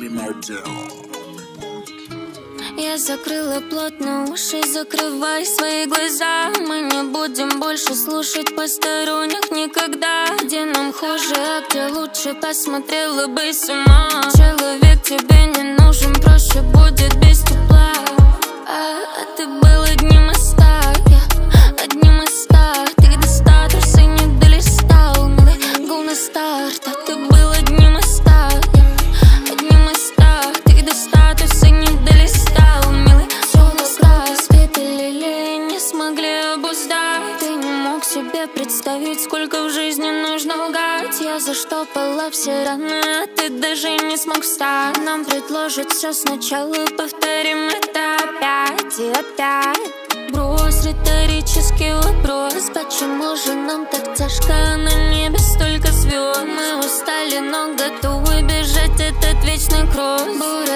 Я закрыла плотно уши, закрывай свои глаза. Мы не будем больше слушать посторонних никогда. Где нам хуже, а где лучше, посмотрела бы сама. Человек тебе не нужен, проще будет без тепла. А ты был одним из ста, я одним из ста. Ты до ста трусы не долистал, милый, go на старт. А ты был одним из ста, я одним из ста. Ты до ста трусы не долистал, милый, все на старт. Спепелили и не смогли обуздать. Ты не мог себе представить, сколько в жизни нужно лгать. Я заштопала все раны, а ты даже не смог встать. Нам предложат все сначала, повторим это опять и опять. Брось риторический вопрос, почему же нам так тяжко? На небе столько звезд. Мы устали, но готовы бежать этот вечный кросс.